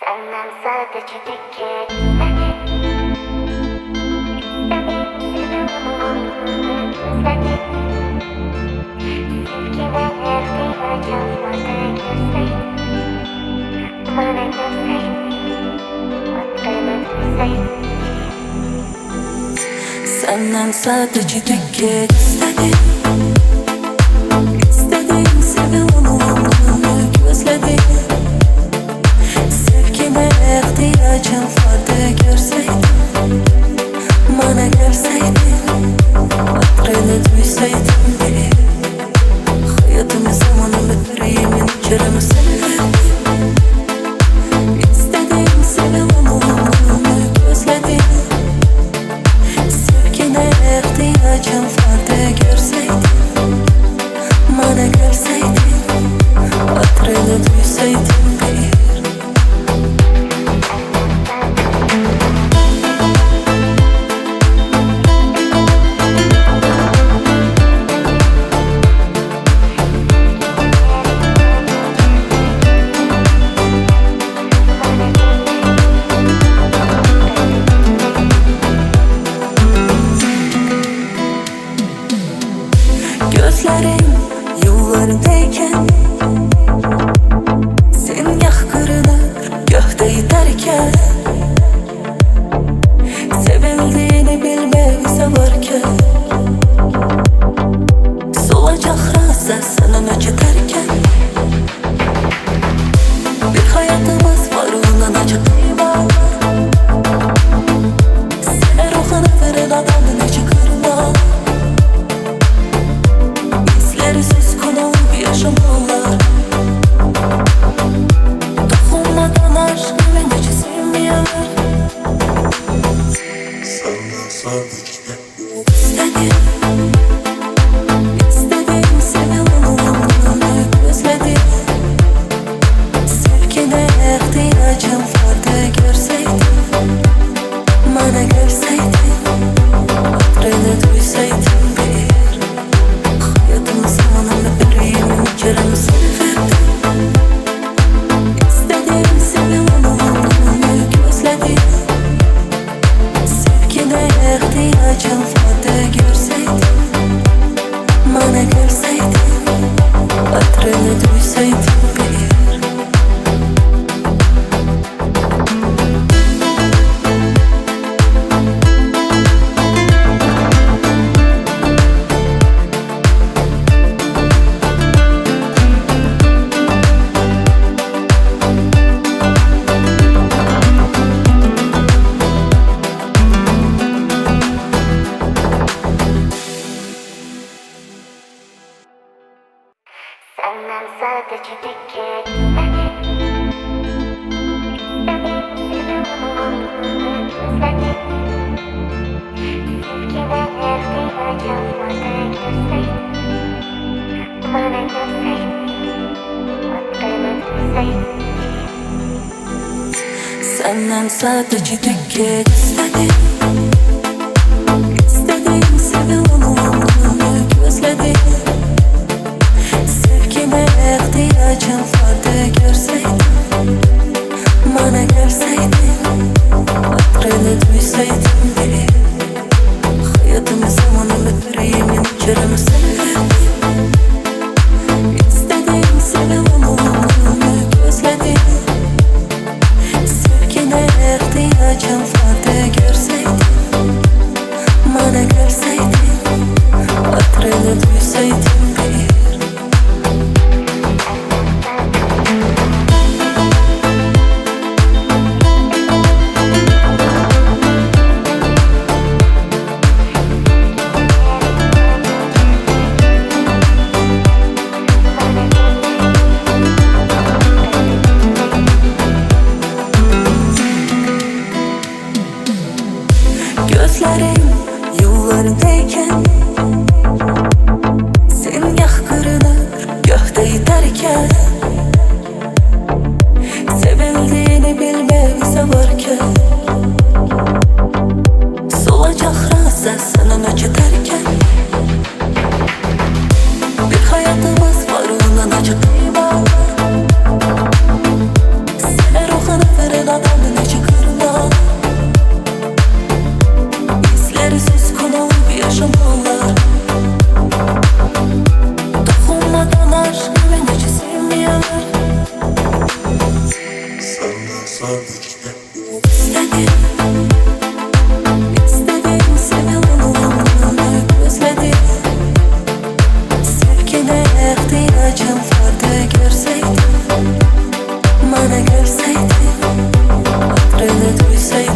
Senden sadece tek kelime İstedim ama özledim Sevgine ihtiyacım vardı görseydin Bana görseydin Adını duysaydın Senden sadece tek kez istedim İstedim seni onu gözledim Sevgime ihtiyacım vardı görseydin Bana gelseydin Adını duysaydın biri Hayatımı zamanımı yüreğimin keremi seni verdim İstedim seni onu gözledim Sevgine ihtiyacım vardı görseydin Bana gelseydin Adını duysaydın bir Gözlerim yollardayken Sen yahkırını gökte iterken Sevildiğini bilmeyi severken Solacak rasa senin acıtarken Bir hayatımız var ondan acıtma Sen ruhunu veren adamını çıkarma Söz konup yaşamalar Dokunmadan aşk güvenici sevmiyor Senden sadece İstedim İstedim seni onu gözledim Sevgine ihtiyacım vardı görseydin Bana gelseydin Adını duysaydın bir Hayatımı zamanımı yüreğimin keremi seni verdim İstedim seni onu gözledim Sevgine ihtiyacım vardı görseydin Bana gelseydin Adını duysaydın bir Senden sadece tek kelime İstedim seni özledim Sevgine ihtiyacım vardı görseydin Bana görseydin Adını duysaydın Senden sadece tek kez istedim İstedim seni onu gözledim Sevgime ihtiyacım vardı görseydin Bana gelseydin Adını duysaydın biri Hayatımı zamanımı yüreğimin keremi seni verdim İstedim seni onu gözledim Sevgine ihtiyacım vardı görseydin Bana gelseydin Adını duysaydın bir Gözlerim yollardayken Sen yahkırını gökte iterken Sevildiğini bilmeyi severken Solacak rasa senin acıtarken Bir hayatımız var ondan acıtma Sen ruhunu veren sadece İstedim, istedim seni olmayı özledim. Sevgine ihtiyacım vardı görseydin, bana görseydin, hatırını duysaydin.